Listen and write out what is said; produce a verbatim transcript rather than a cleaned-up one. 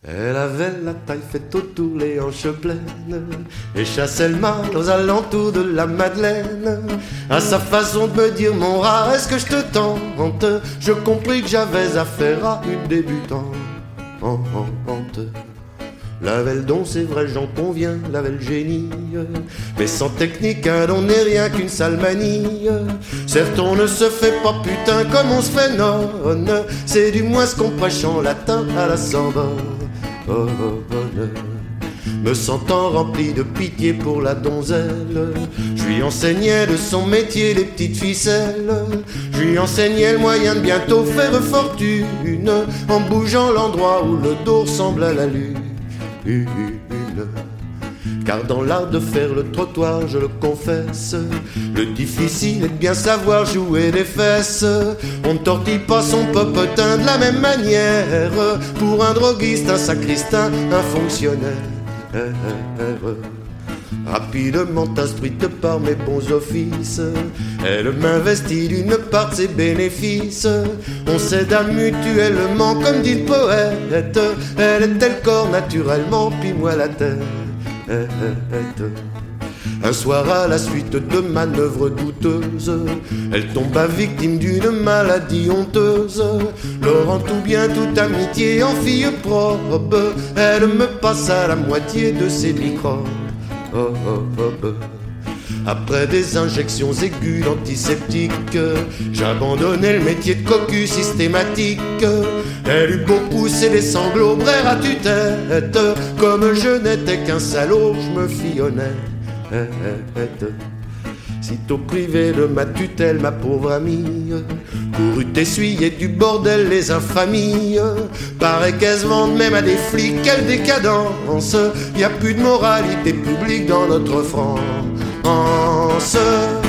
Elle avait la taille faite autour, les hanches pleines, et chassait le mal aux alentours de la Madeleine. À sa façon de me dire, mon rat, est-ce que je te tente? Je compris que j'avais affaire à une débutante. L'avait le don, c'est vrai, j'en conviens, l'avait le génie, mais sans technique, un don n'est rien qu'une sale manie. Certes, on ne se fait pas putain comme on se fait nonne, c'est du moins ce qu'on prêche en latin à la Sorbonne. Me sentant rempli de pitié pour la donzelle, je lui enseignais de son métier les petites ficelles. Je lui enseignais le moyen de bientôt faire fortune, en bougeant l'endroit où le dos ressemble à la lune. Car dans l'art de faire le trottoir, je le confesse, le difficile est de bien savoir jouer des fesses. On ne tortille pas son popotin de la même manière, pour un droguiste, un sacristain, un fonctionnaire. Rapidement instruite par mes bons offices, elle m'investit d'une part de ses bénéfices. On s'aide mutuellement comme dit le poète, elle était le corps naturellement, puis moi la tête. Un soir à la suite de manœuvres douteuses, elle tomba victime d'une maladie honteuse. Laurent tout bien, toute amitié en fille probe, elle me passa la moitié de ses microbes. Oh, oh, oh, oh. Après des injections aiguës d'antiseptiques, j'abandonnais le métier de cocu systématique. Elle eut beau pousser des sanglots, brère à tue-tête, comme je n'étais qu'un salaud, je me fis honnête. Sitôt privé de ma tutelle, ma pauvre amie courut essuyer du bordel les infamies. Paraît qu'elle se vende même à des flics, quelle décadence! Y a plus de moralité publique dans notre France.